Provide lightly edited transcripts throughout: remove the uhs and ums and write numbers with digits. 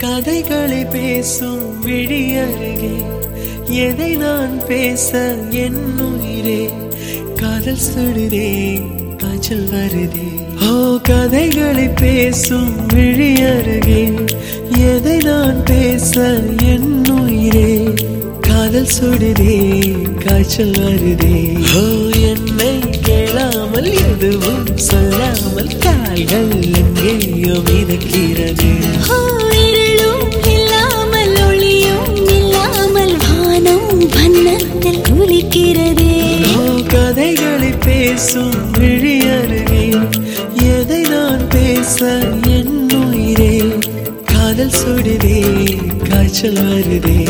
கதைகளை பேசும் விழி அருகே எதை நான் பேச என் உயிரே காதல் சுடுதே காய்ச்சல் வருதே. ஓ கதைகளை பேசும் விழி அருகே எதை நான் பேச என் உயிரே காதல் சுடுதே காய்ச்சல் வருதே. ஓ என்னை கேளாமல் எதுவும் சொல்லாமல் கால்கள் எங்கேயோ மிதக்கிறது. இல்லாமல் ஒளியும் இல்லாமல் வானம் வண்ணத்தில் குளிக்கிறதே. ஓ கதைகளை பேசும் விழி அருகே எதை நான் பேச என் உயிரே காதல் சுடுதே காய்ச்சல் வருதே.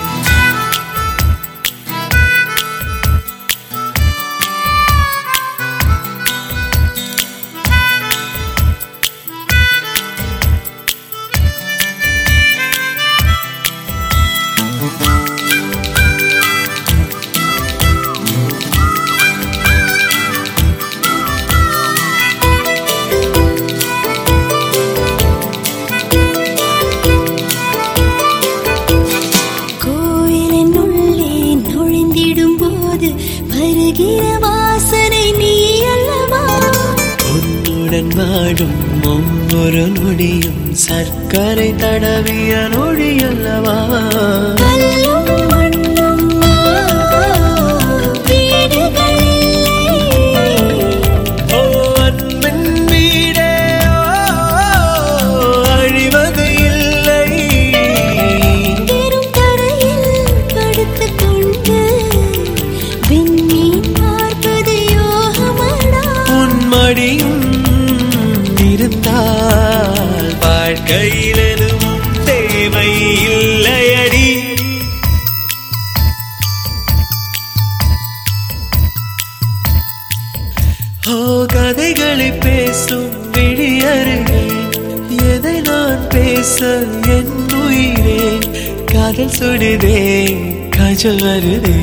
வாசனை நீ அல்லவா உன்னுடன் வாடும் ஒவ்வொரு நொடியும் சர்க்கரை தடவிய நொடி அல்லவா. இருந்தால் வாழ்க்கையில் எதுவும் தேவை இல்லையடி. ஓ கதைகளை பேசும் விழி அருகே எதை நான் பேச என் உயிரே காதல் சுடுதே காய்ச்சல் வருதே.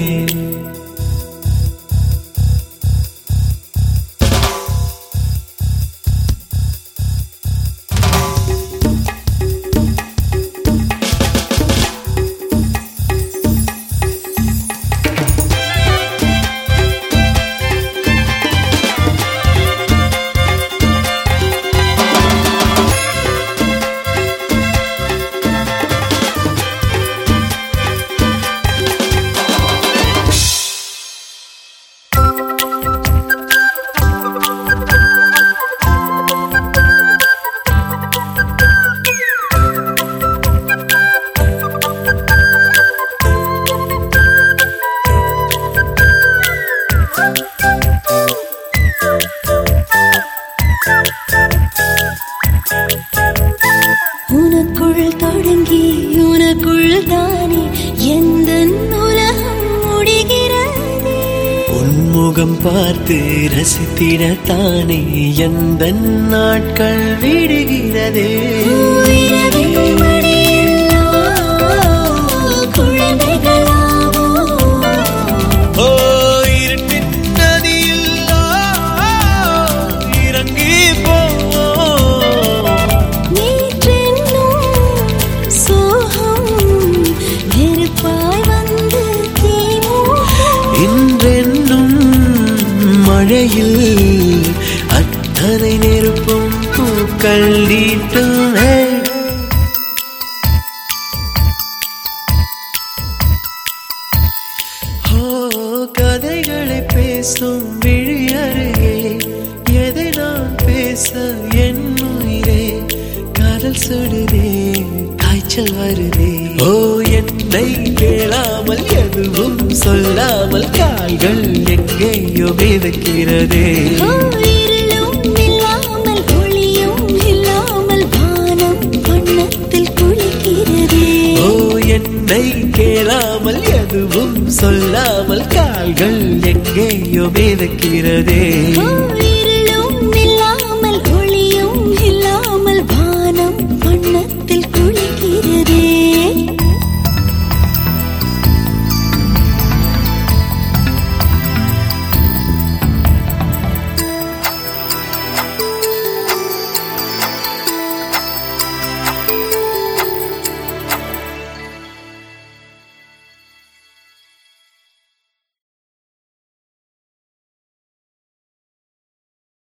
உனக்குள் தொடங்கி உனக்குள் தானே எந்த உலகம் முடிகிறது. உன்முகம் பார்த்து ரசித்திடத்தானே எந்த நாட்கள் விடுகிறதே. மழையில் அத்தனை நெருப்பும் பூக்கள் நீட்டும். ஓ கதைகளை பேசும் விழி அருகே எதை நான் பேச என் உயிரே காதல் சுடுதே காய்ச்சல் வருதே. ஓ என்னை கேளாமல் எதுவும் சொல்லாமல் கால்கள் எங்கேயோ மிதக்கிறதே. இல்லாமல் ஒளியும் இல்லாமல் வானம் வண்ணத்தில் குளிக்கிறதே. ஓ என்னை கேளாமல் எதுவும் சொல்லாமல் கால்கள் எங்கேயோ மிதக்கிறதே.